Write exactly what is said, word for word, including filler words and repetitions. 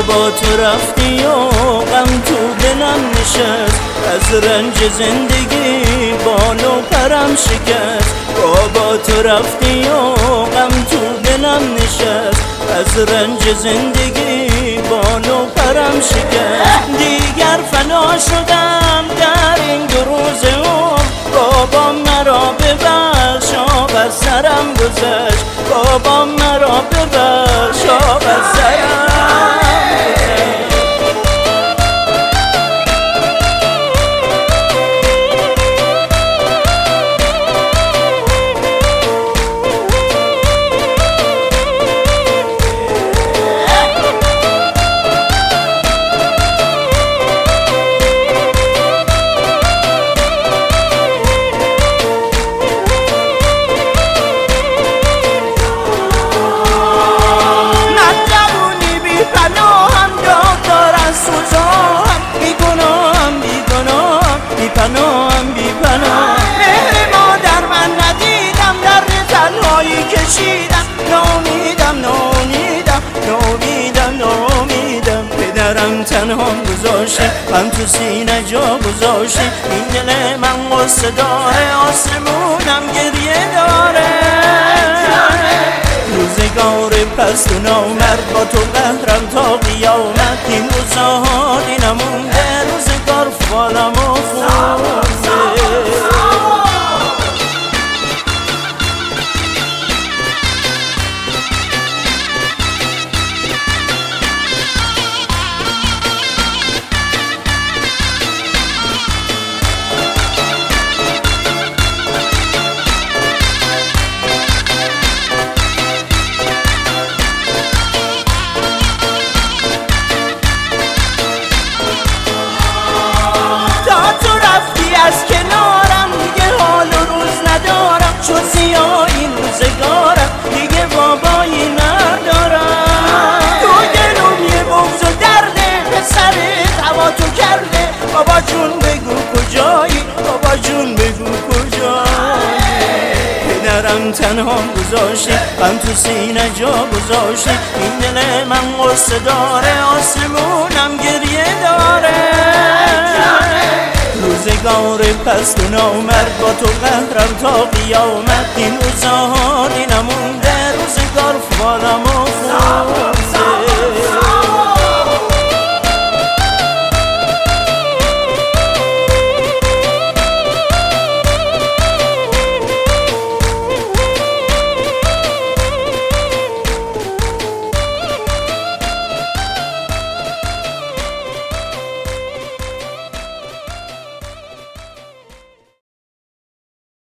بابا تو رفتی و غم تو دلم نشست، از رنج زندگی بال و پرم شکست. بابا تو رفتی و غم تو دلم نشست، از رنج زندگی بال و پرم شکست. دیگر فنا شدم در این دو روز عمر، بابا مرا ببخش آب از سرم گذشت. بابا مرا ببخش آب از سرم پناهم بی پناه. مهر مادر من ندیدم، درد تنهایی کشیدم. نامیدم نامیدم نامیدم نامیدم. پدرم تنها گذاشته، من تو سینه جا گذاشته. این دل من قصه داره، آسمونم گریه داره. روزگار پست و نامرد با تو قهرم تا قیامت. این روزها دی نمونده، روزگار فالم و خونده. از کنارم دیگه حال و روز ندارم، چون زیاد این روزگارم دیگه بابایی ندارم. تو دلم یه بغض و درده، پسرت هوا تو کرده. بابا جون بگو کجایی، بابا جون بگو کجایی. پدرم تنها گذاشته، من تو سینه جا گذاشته. این دل من قصه داره، آسمونم گریه داره. روزگار پست و نامرد با تو قهرم تا قیامت. این روزها دی نمونده، روزگار فالم و خونده.